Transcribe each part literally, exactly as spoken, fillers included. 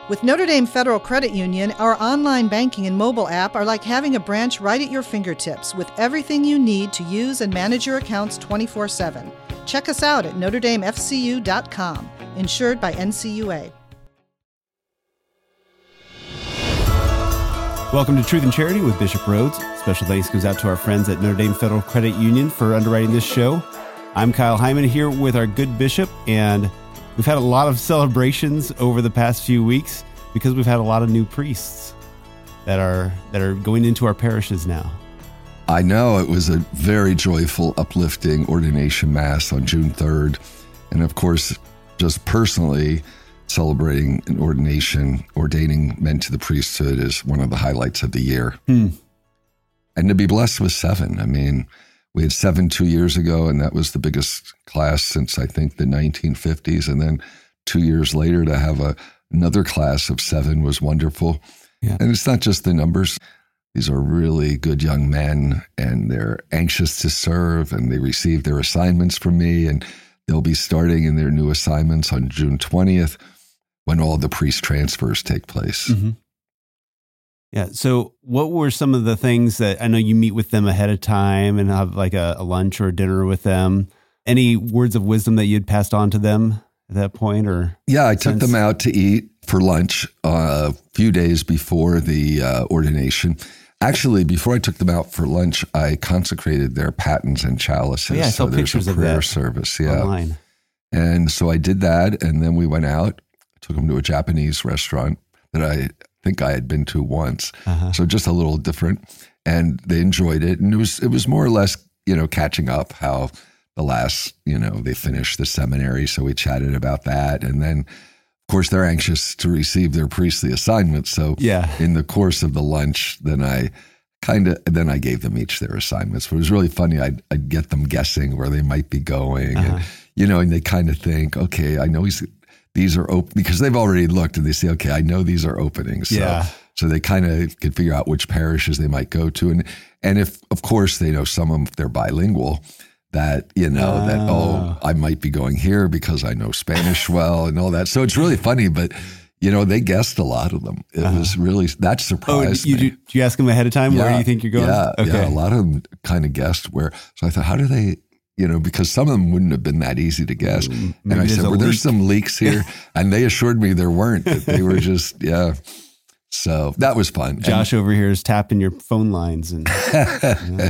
With Notre Dame Federal Credit Union, our online banking and mobile app are like having a branch right at your fingertips with everything you need to use and manage your accounts twenty-four seven. Check us out at notre dame f c u dot com, insured by N C U A. Welcome to Truth and Charity with Bishop Rhodes. Special thanks goes out to our friends at Notre Dame Federal Credit Union for underwriting this show. I'm Kyle Hyman here with our good bishop, and we've had a lot of celebrations over the past few weeks because we've had a lot of new priests that are that are going into our parishes now. I know it was a very joyful, uplifting ordination mass on June third. And of course, just personally celebrating an ordination, ordaining men to the priesthood is one of the highlights of the year. Hmm. And to be blessed with seven. I mean, we had seven two years ago, and that was the biggest class since I think the nineteen fifties. And then two years later to have a, another class of seven was wonderful. Yeah. And it's not just the numbers. These are really good young men, and they're anxious to serve, and they receive their assignments from me, and they'll be starting in their new assignments on June twentieth when all the priest transfers take place. Mm-hmm. Yeah. So what were some of the things that, I know you meet with them ahead of time and have like a, a lunch or a dinner with them. Any words of wisdom that you'd passed on to them at that point? Or Yeah, I took since? them out to eat for lunch uh, a few days before the uh, ordination. Actually, before I took them out for lunch, I consecrated their patens and chalices. Oh, yeah, I saw so pictures there's a of prayer that service. Yeah. online. And so I did that, and then we went out. I took them to a Japanese restaurant that I think I had been to once. Uh-huh. So just a little different, and they enjoyed it. And it was it was more or less, you know, catching up how the last, you know, they finished the seminary. So we chatted about that. And then, of course, they're anxious to receive their priestly assignments. So Yeah. in the course of the lunch, then I kind of, then I gave them each their assignments. But it was really funny. I'd, I'd get them guessing where they might be going. Uh-huh. And, you know, and they kind of think, okay, I know he's, these are open, because they've already looked and they say, okay, I know these are openings. So, Yeah. so they kind of could figure out which parishes they might go to. And, and if, of course, they know some of them, they're bilingual, that, you know, that, oh, I might be going here because I know Spanish well and all that. So it's really funny, but, you know, they guessed a lot of them. It Uh-huh. was really, that surprised Oh, you, me. do, do you ask them ahead of time Yeah, where you think you're going? Yeah, Okay. yeah, a lot of them kind of guessed where. So I thought, how do they, you know, because some of them wouldn't have been that easy to guess. Maybe and I there's said, a were there leak. some leaks here? And they assured me there weren't, that they were just, yeah. So that was fun. Josh over here is tapping your phone lines. And, And,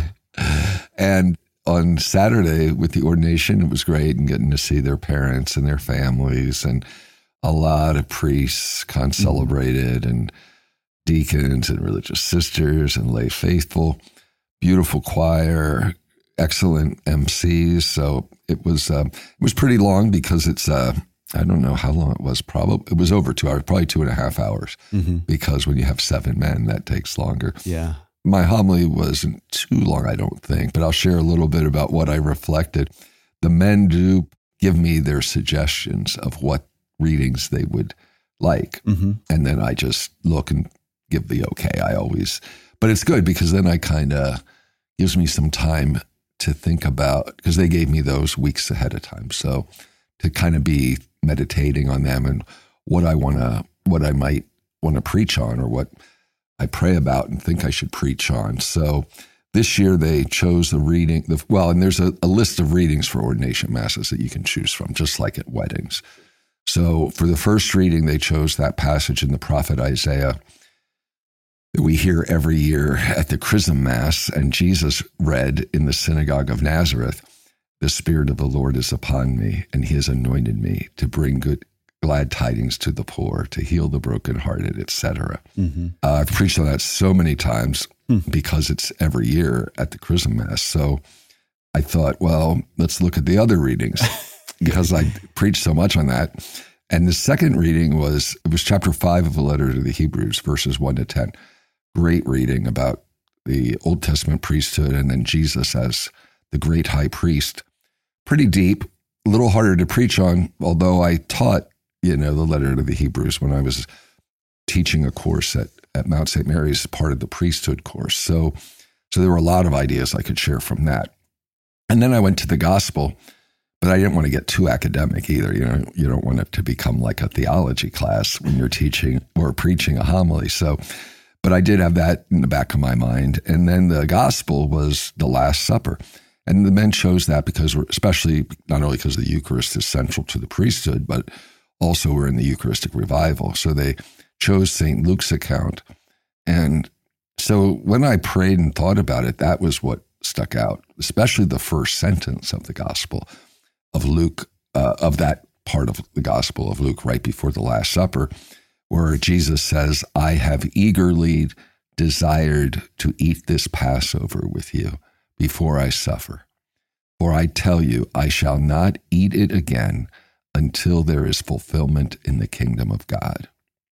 and on Saturday with the ordination, it was great, and getting to see their parents and their families, and a lot of priests concelebrated, mm-hmm. and deacons and religious sisters and lay faithful, beautiful choir, excellent M Cs. So it was um, it was pretty long because it's uh, I don't know how long it was. Probably it was over two hours, probably two and a half hours. mm-hmm. Because when you have seven men, that takes longer. Yeah. My homily wasn't too long, I don't think, but I'll share a little bit about what I reflected. The men do give me their suggestions of what readings they would like, Mm-hmm. and then I just look and give the okay. I always, but it's good because then I kind of gives me some time to think about, because they gave me those weeks ahead of time. So to kind of be meditating on them and what I want to, what I might want to preach on, or what I pray about and think I should preach on. So this year they chose the reading, the, well, and there's a, a list of readings for ordination masses that you can choose from, just like at weddings. So for the first reading, they chose that passage in the prophet Isaiah that we hear every year at the Chrism Mass, and Jesus read in the synagogue of Nazareth, "The Spirit of the Lord is upon me, and he has anointed me to bring good, glad tidings to the poor, to heal the brokenhearted," et cetera. Mm-hmm. Uh, I've preached on that so many times Mm. because it's every year at the Chrism Mass. So I thought, well, let's look at the other readings because I preached so much on that. And the second reading was, it was chapter five of the letter to the Hebrews, verses one to ten. Great reading about the Old Testament priesthood and then Jesus as the great high priest. Pretty deep, a little harder to preach on, although I taught, you know, the letter to the Hebrews when I was teaching a course at, at Mount Saint Mary's, part of the priesthood course. So, so there were a lot of ideas I could share from that. And then I went to the gospel but I didn't want to get too academic either. You know, you don't want it to become like a theology class when you're teaching or preaching a homily. So, but I did have that in the back of my mind. And then the gospel was the Last Supper. And the men chose that because we're, especially not only because the Eucharist is central to the priesthood, but also we're in the Eucharistic revival. So they chose Saint Luke's account. And so when I prayed and thought about it, that was what stuck out, especially the first sentence of the gospel of Luke, uh, of that part of the gospel of Luke right before the Last Supper, where Jesus says, I have eagerly desired to eat this Passover with you before I suffer. For I tell you, I shall not eat it again until there is fulfillment in the kingdom of God.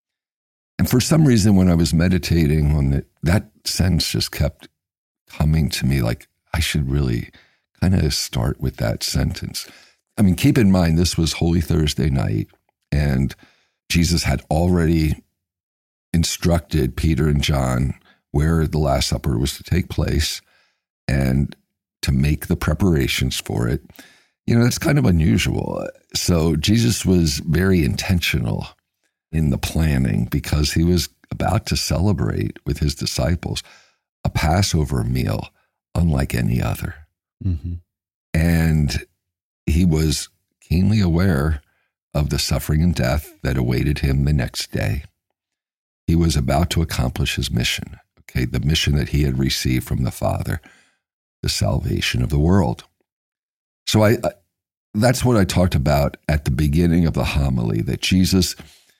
And for some reason, when I was meditating on it, that sentence just kept coming to me like I should really kind of start with that sentence. I mean, keep in mind, this was Holy Thursday night, and Jesus had already instructed Peter and John where the Last Supper was to take place and to make the preparations for it. You know, that's kind of unusual. So Jesus was very intentional in the planning because he was about to celebrate with his disciples a Passover meal unlike any other. Mm-hmm. And he was keenly aware of the suffering and death that awaited him the next day. He was about to accomplish his mission, okay, the mission that he had received from the Father, the salvation of the world. So I, I that's what I talked about at the beginning of the homily, that Jesus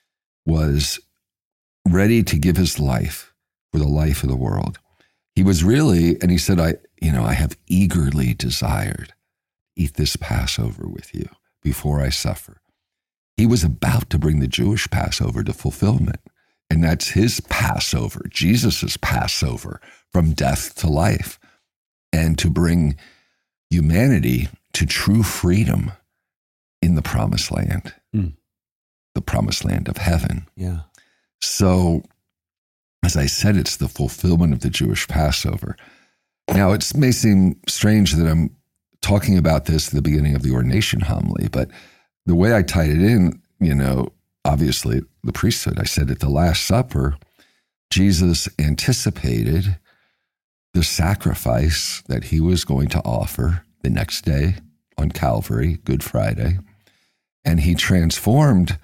was ready to give his life for the life of the world. He was really, and he said, I, you know, I have eagerly desired to eat this Passover with you before I suffer. He was about to bring the Jewish Passover to fulfillment. And that's his Passover, Jesus's Passover, from death to life, and to bring humanity to true freedom in the promised land, mm. the promised land of heaven. Yeah. So, as I said, it's the fulfillment of the Jewish Passover. Now, it may seem strange that I'm talking about this at the beginning of the ordination homily, but the way I tied it in, you know, obviously the priesthood, I said at the Last Supper, Jesus anticipated the sacrifice that he was going to offer the next day on Calvary, Good Friday, and he transformed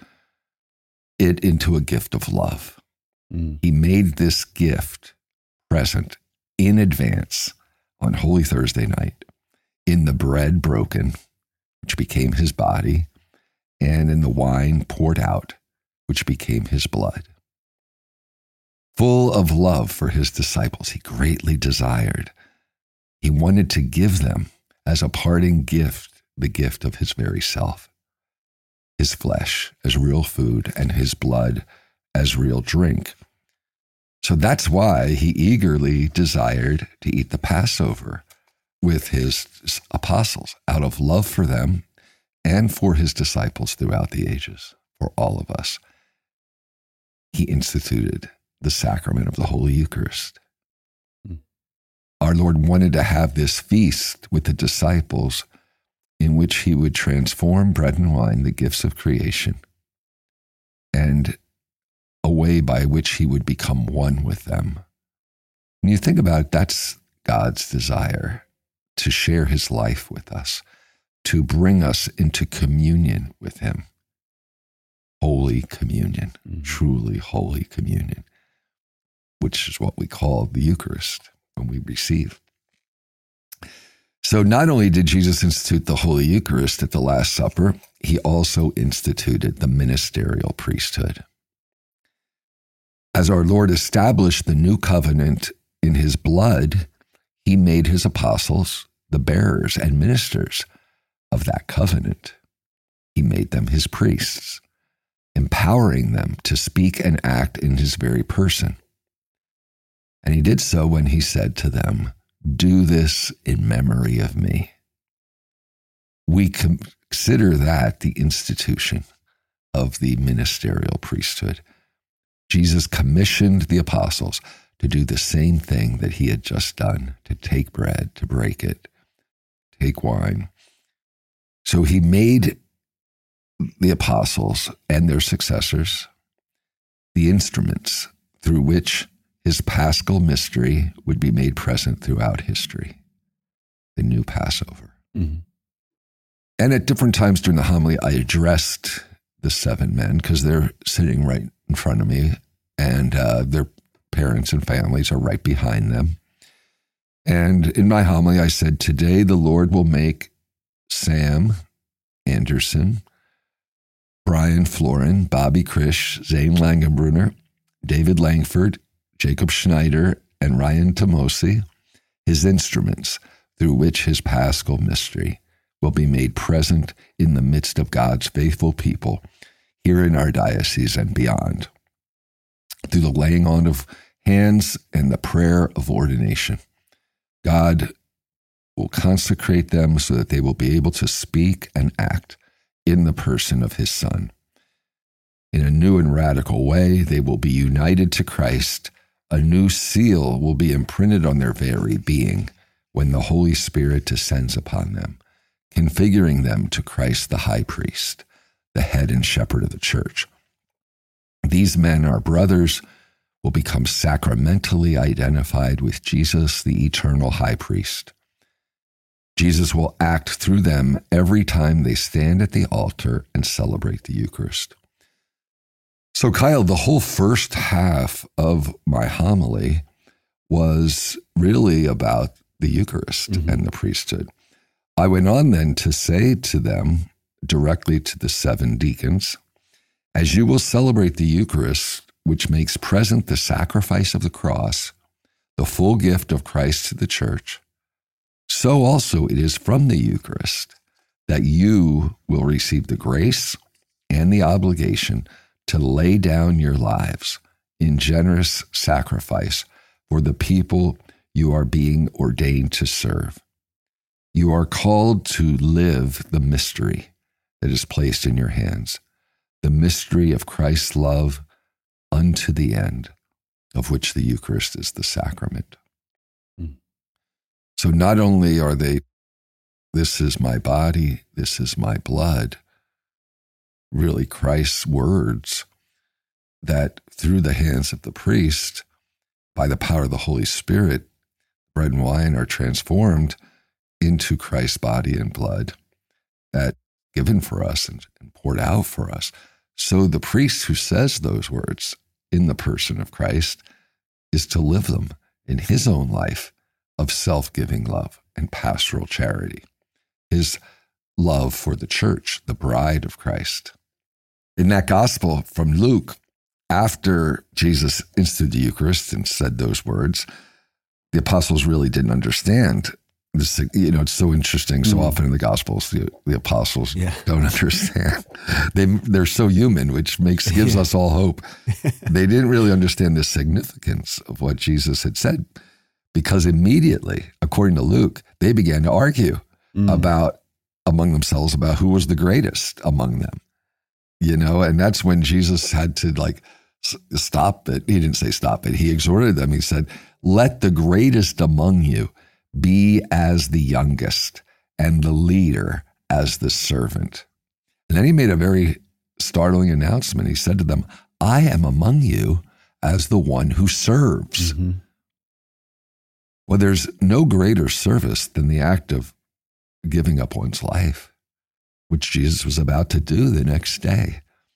it into a gift of love. Mm. He made this gift present in advance on Holy Thursday night in the bread broken, which became his body, and in the wine poured out, which became his blood. Full of love for his disciples, he greatly desired. He wanted to give them as a parting gift, the gift of his very self, his flesh as real food and his blood as real drink. So that's why he eagerly desired to eat the Passover with his apostles out of love for them and for his disciples throughout the ages, for all of us. He instituted the sacrament of the Holy Eucharist. Mm. Our Lord wanted to have this feast with the disciples in which he would transform bread and wine, the gifts of creation, and a way by which he would become one with them. When you think about it, that's God's desire, to share his life with us, to bring us into communion with him. Holy communion, mm-hmm. truly holy communion, which is what we call the Eucharist when we receive. So not only did Jesus institute the Holy Eucharist at the Last Supper, he also instituted the ministerial priesthood. As our Lord established the new covenant in his blood, he made his apostles the bearers and ministers of that covenant. He made them his priests, empowering them to speak and act in his very person. And he did so when he said to them, "Do this in memory of me." We consider that the institution of the ministerial priesthood. Jesus commissioned the apostles to do the same thing that he had just done, to take bread, to break it, take wine. So he made the apostles and their successors the instruments through which his paschal mystery would be made present throughout history, the new Passover. Mm-hmm. And at different times during the homily, I addressed the seven men because they're sitting right in front of me, and uh, their parents and families are right behind them. And in my homily, I said, today the Lord will make Sam Anderson, Brian Florin, Bobby Krish, Zane Langenbrunner, David Langford, Jacob Schneider, and Ryan Tomosi his instruments through which his paschal mystery will be made present in the midst of God's faithful people here in our diocese and beyond, through the laying on of hands and the prayer of ordination. God will consecrate them so that they will be able to speak and act in the person of his Son. In a new and radical way, they will be united to Christ. A new seal will be imprinted on their very being when the Holy Spirit descends upon them, configuring them to Christ the high priest, the head and shepherd of the church. These men, our brothers, will become sacramentally identified with Jesus, the eternal high priest. Jesus will act through them every time they stand at the altar and celebrate the Eucharist. So, Kyle, the whole first half of my homily was really about the Eucharist mm-hmm. and the priesthood. I went on then to say to them, directly to the seven deacons, as you will celebrate the Eucharist, which makes present the sacrifice of the cross, the full gift of Christ to the church, so also it is from the Eucharist that you will receive the grace and the obligation to lay down your lives in generous sacrifice for the people you are being ordained to serve. You are called to live the mystery that is placed in your hands, the mystery of Christ's love unto the end, of which the Eucharist is the sacrament. Mm. So not only are they, this is my body, this is my blood, really Christ's words that through the hands of the priest, by the power of the Holy Spirit, bread and wine are transformed into Christ's body and blood that given for us and, and poured out for us. So the priest who says those words in the person of Christ is to live them in his own life of self-giving love and pastoral charity, his love for the church, the bride of Christ. In that gospel from Luke, after Jesus instituted the Eucharist and said those words, the apostles really didn't understand this. You know, it's so interesting. So mm. often in the Gospels, the, the apostles yeah. don't understand. they they're so human, which makes gives yeah. us all hope. They didn't really understand the significance of what Jesus had said, because immediately, according to Luke, they began to argue mm. about among themselves about who was the greatest among them. You know, and that's when Jesus had to like s- stop it. He didn't say stop it. He exhorted them. He said, "Let the greatest among you be as the youngest, and the leader as the servant." And then he made a very startling announcement. He said to them, "I am among you as the one who serves." Mm-hmm. Well, there's no greater service than the act of giving up one's life, which Jesus was about to do the next day.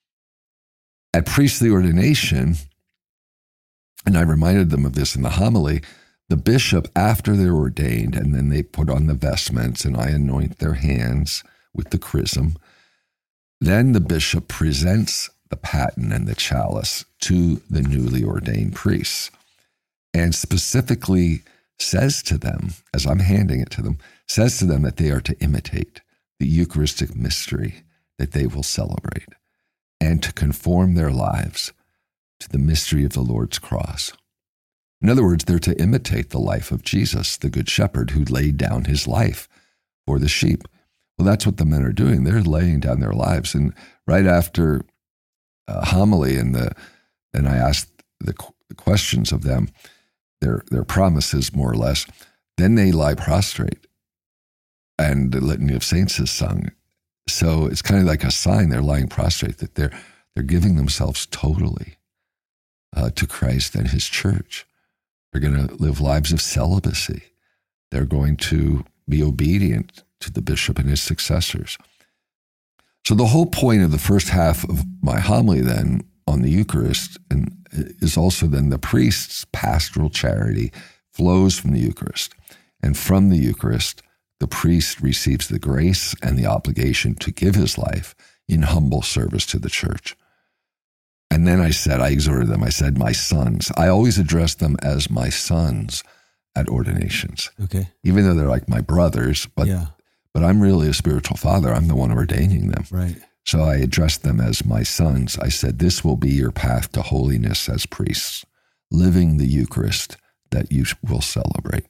At priestly ordination, and I reminded them of this in the homily, the bishop, after they're ordained, and then they put on the vestments, and I anoint their hands with the chrism, then the bishop presents the paten and the chalice to the newly ordained priests, and specifically says to them, as I'm handing it to them, says to them that they are to imitate the Eucharistic mystery that they will celebrate, and to conform their lives to the mystery of the Lord's cross. In other words, they're to imitate the life of Jesus, the Good Shepherd, who laid down his life for the sheep. Well, that's what the men are doing. They're laying down their lives. And right after uh, homily, and the, and I asked the, the questions of them, their their promises, more or less, then they lie prostrate. And the Litany of Saints is sung. So it's kind of like a sign they're lying prostrate, that they're they're giving themselves totally uh, to Christ and his church. They're going to live lives of celibacy. They're going to be obedient to the bishop and his successors. So the whole point of the first half of my homily then on the Eucharist and is also then the priest's pastoral charity flows from the Eucharist. And from the Eucharist, the priest receives the grace and the obligation to give his life in humble service to the church. And then I said, I exhorted them, I said, my sons. I always address them as my sons at ordinations. Okay. Even though they're like my brothers, but yeah. but I'm really a spiritual father. I'm the one ordaining them. Right. So I addressed them as my sons. I said, this will be your path to holiness as priests, living the Eucharist that you will celebrate.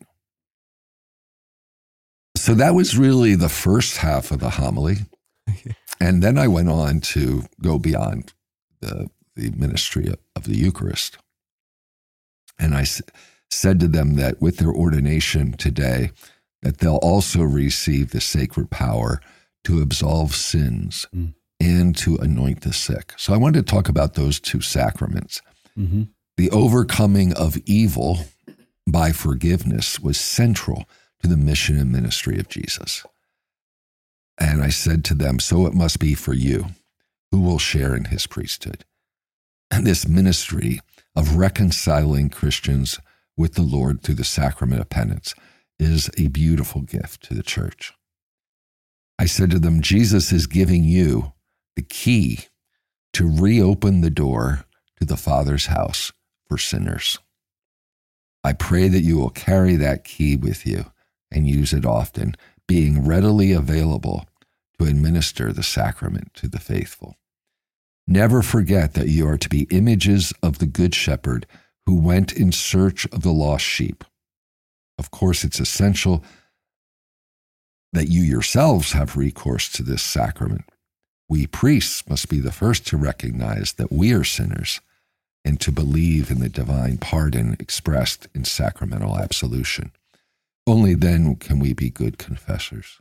So that was really the first half of the homily. And then I went on to go beyond the, the ministry of, of the Eucharist. And I s- said to them that with their ordination today, that they'll also receive the sacred power to absolve sins mm. and to anoint the sick. So I wanted to talk about those two sacraments. Mm-hmm. The overcoming of evil by forgiveness was central to the mission and ministry of Jesus. And I said to them, so it must be for you who will share in his priesthood. And this ministry of reconciling Christians with the Lord through the sacrament of penance is a beautiful gift to the church. I said to them, Jesus is giving you the key to reopen the door to the Father's house for sinners. I pray that you will carry that key with you and use it often, being readily available to administer the sacrament to the faithful. Never forget that you are to be images of the Good Shepherd who went in search of the lost sheep. Of course, it's essential that you yourselves have recourse to this sacrament. We priests must be the first to recognize that we are sinners and to believe in the divine pardon expressed in sacramental absolution. Only then can we be good confessors.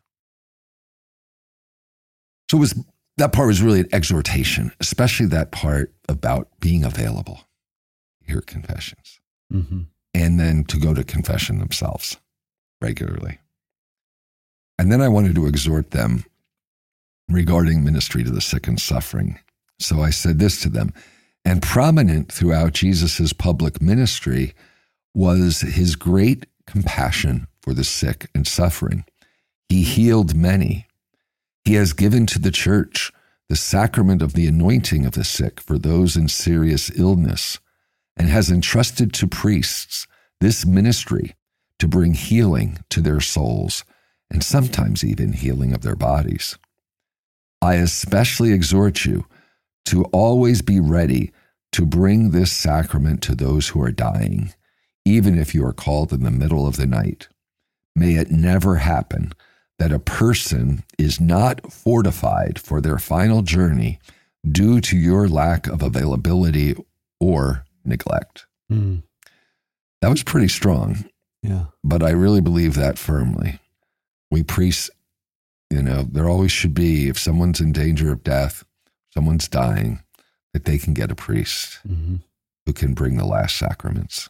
So it was, that part was really an exhortation, especially that part about being available to hear confessions. Mm-hmm. And then to go to confession themselves regularly. And then I wanted to exhort them regarding ministry to the sick and suffering. So I said this to them, and prominent throughout Jesus's public ministry was his great compassion for the sick and suffering. He healed many. He has given to the church the sacrament of the anointing of the sick for those in serious illness, and has entrusted to priests this ministry to bring healing to their souls, and sometimes even healing of their bodies. I especially exhort you to always be ready to bring this sacrament to those who are dying, even if you are called in the middle of the night. May it never happen that a person is not fortified for their final journey due to your lack of availability or neglect. Mm. That was pretty strong. Yeah. But I really believe that firmly. We priests, you know, there always should be, if someone's in danger of death, someone's dying, that they can get a priest mm-hmm. who can bring the last sacraments.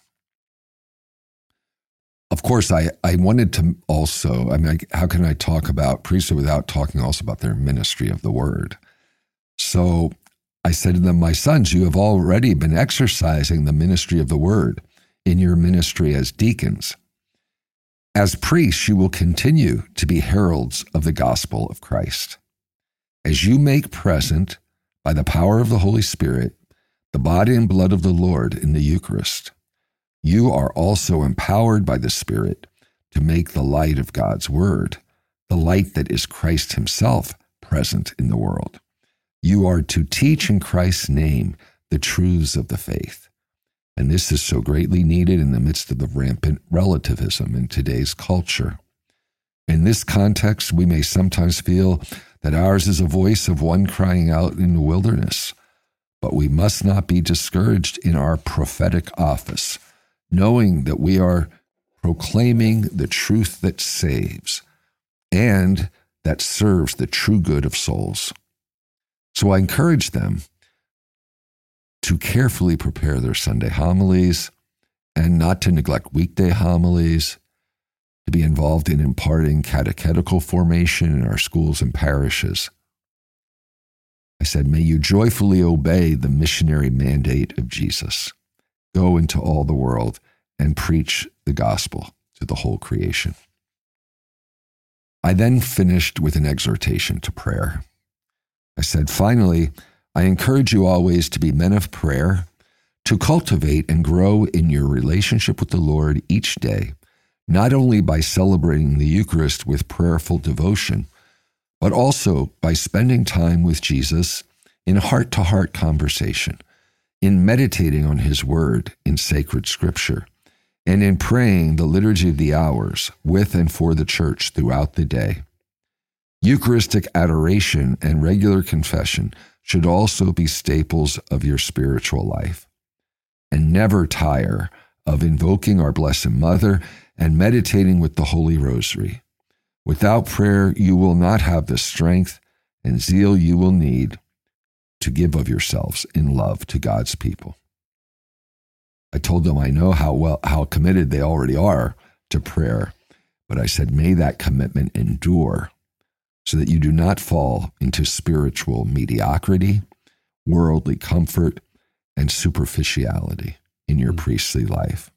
Of course, I, I wanted to also, I mean, I, how can I talk about priesthood without talking also about their ministry of the word? So I said to them, my sons, you have already been exercising the ministry of the word in your ministry as deacons. As priests, you will continue to be heralds of the gospel of Christ. As you make present, by the power of the Holy Spirit, the body and blood of the Lord in the Eucharist, you are also empowered by the Spirit to make the light of God's word, the light that is Christ himself, present in the world. You are to teach in Christ's name the truths of the faith. And this is so greatly needed in the midst of the rampant relativism in today's culture. In this context, we may sometimes feel that ours is a voice of one crying out in the wilderness, but we must not be discouraged in our prophetic office, knowing that we are proclaiming the truth that saves, and that serves the true good of souls. So I encourage them to carefully prepare their Sunday homilies and not to neglect weekday homilies, to be involved in imparting catechetical formation in our schools and parishes. I said, may you joyfully obey the missionary mandate of Jesus. Go into all the world and preach the gospel to the whole creation. I then finished with an exhortation to prayer. I said, finally, I encourage you always to be men of prayer, to cultivate and grow in your relationship with the Lord each day, not only by celebrating the Eucharist with prayerful devotion, but also by spending time with Jesus in heart-to-heart conversation, in meditating on his word in sacred scripture, and in praying the Liturgy of the Hours with and for the church throughout the day. Eucharistic adoration and regular confession should also be staples of your spiritual life. And never tire of invoking our Blessed Mother and meditating with the Holy Rosary. Without prayer, you will not have the strength and zeal you will need to give of yourselves in love to God's people. I told them I know how well, how committed they already are to prayer, but I said, may that commitment endure so that you do not fall into spiritual mediocrity, worldly comfort, and superficiality in your mm-hmm. priestly life.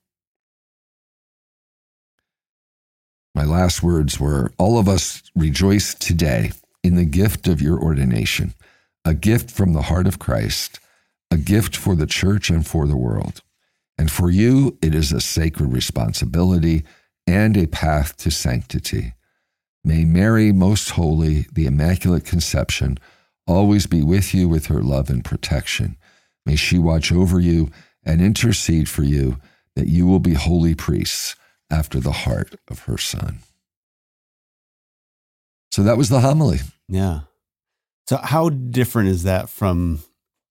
My last words were, all of us rejoice today in the gift of your ordination, a gift from the heart of Christ, a gift for the church and for the world. And for you, it is a sacred responsibility and a path to sanctity. May Mary, most holy, the Immaculate Conception, always be with you with her love and protection. May she watch over you and intercede for you that you will be holy priests after the heart of her Son. So that was the homily. Yeah. So how different is that from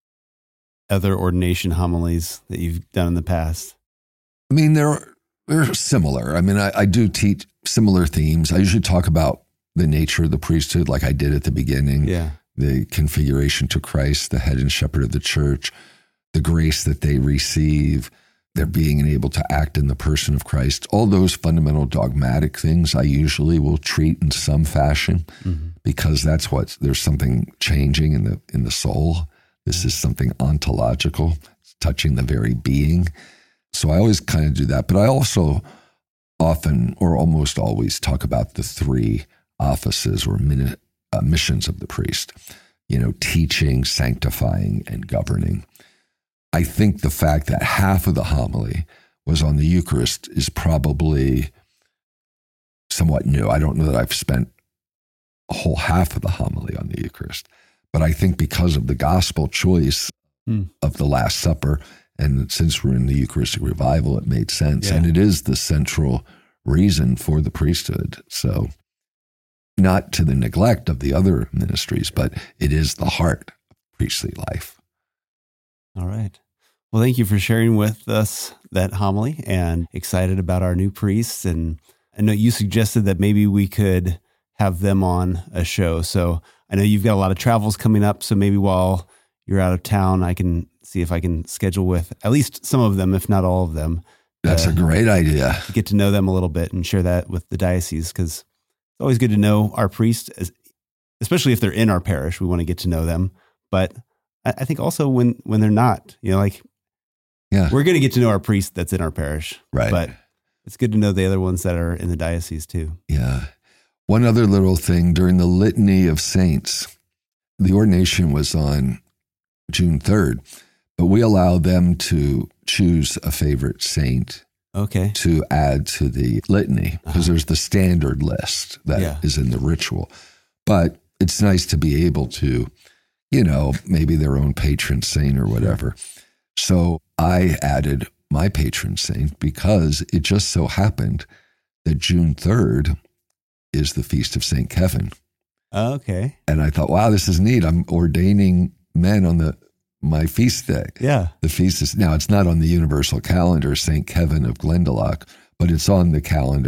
other ordination homilies that you've done in the past? I mean, they're, they're similar. I mean, I, I do teach similar themes. I usually talk about the nature of the priesthood like I did at the beginning. Yeah. The configuration to Christ, the head and shepherd of the church, the grace that they receive, their being able to act in the person of Christ. All those fundamental dogmatic things I usually will treat in some fashion mm-hmm. because that's what, there's something changing in the in the soul. This is something ontological, it's touching the very being. So I always kind of do that. But I also often, or almost always, talk about the three offices or min- uh, missions of the priest, you know, teaching, sanctifying, and governing. I think the fact that half of the homily was on the Eucharist is probably somewhat new. I don't know that I've spent a whole half of the homily on the Eucharist, but I think because of the gospel choice mm. of the Last Supper, and since we're in the Eucharistic revival, it made sense. Yeah. And it is the central reason for the priesthood. So not to the neglect of the other ministries, but it is the heart of priestly life. All right. Well, thank you for sharing with us that homily, and excited about our new priests. And I know you suggested that maybe we could have them on a show. So I know you've got a lot of travels coming up. So maybe while you're out of town, I can see if I can schedule with at least some of them, if not all of them. That's uh, a great idea. Get to know them a little bit and share that with the diocese, because it's always good to know our priests, especially if they're in our parish. We want to get to know them. But I think also when, when they're not, you know, like, yeah, we're going to get to know our priest that's in our parish. Right. But it's good to know the other ones that are in the diocese too. Yeah. One other little thing, during the Litany of Saints, the ordination was on June third, but we allow them to choose a favorite saint okay. to add to the litany, because uh-huh. there's the standard list that yeah. is in the ritual. But it's nice to be able to, you know, maybe their own patron saint or whatever. So I added my patron saint because it just so happened that June third is the feast of Saint Kevin. Okay. And I thought, wow, this is neat. I'm ordaining men on the my feast day. Yeah. The feast is, now it's not on the universal calendar, Saint Kevin of Glendalough, but it's on the calendar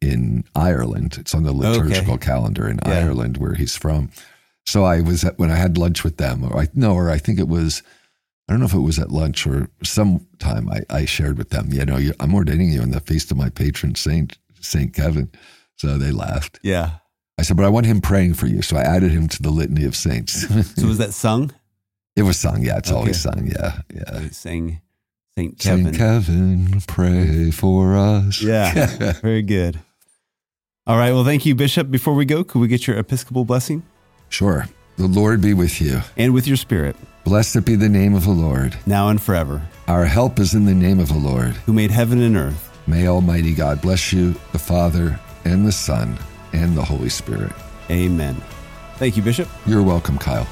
in Ireland. It's on the liturgical okay. calendar in Yeah. Ireland, where he's from. So I was at, when I had lunch with them, or I no, or I think it was, I don't know if it was at lunch or sometime I, I shared with them, you know, you, I'm ordaining you on the feast of my patron saint, Saint Kevin. So they laughed. Yeah. I said, but I want him praying for you. So I added him to the litany of saints. So was that sung? It was sung. Yeah. It's Okay. always sung. Yeah. Yeah. They sang Saint Kevin. Saint Kevin, pray for us. Yeah. Very good. All right. Well, thank you, Bishop. Before we go, could we get your Episcopal blessing? Sure. The Lord be with you. And with your spirit. Blessed be the name of the Lord. Now and forever. Our help is in the name of the Lord. Who made heaven and earth. May Almighty God bless you, the Father and the Son and the Holy Spirit. Amen. Thank you, Bishop. You're welcome, Kyle.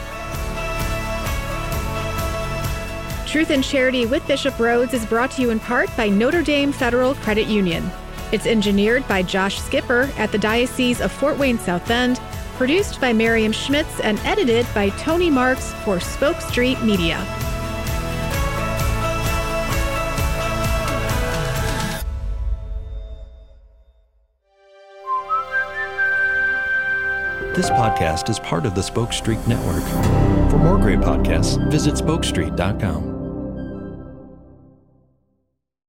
Truth and Charity with Bishop Rhoades is brought to you in part by Notre Dame Federal Credit Union. It's engineered by Josh Skipper at the Diocese of Fort Wayne South Bend, produced by Miriam Schmitz, and edited by Tony Marks for Spoke Street Media. This podcast is part of the Spoke Street Network. For more great podcasts, visit spoke street dot com.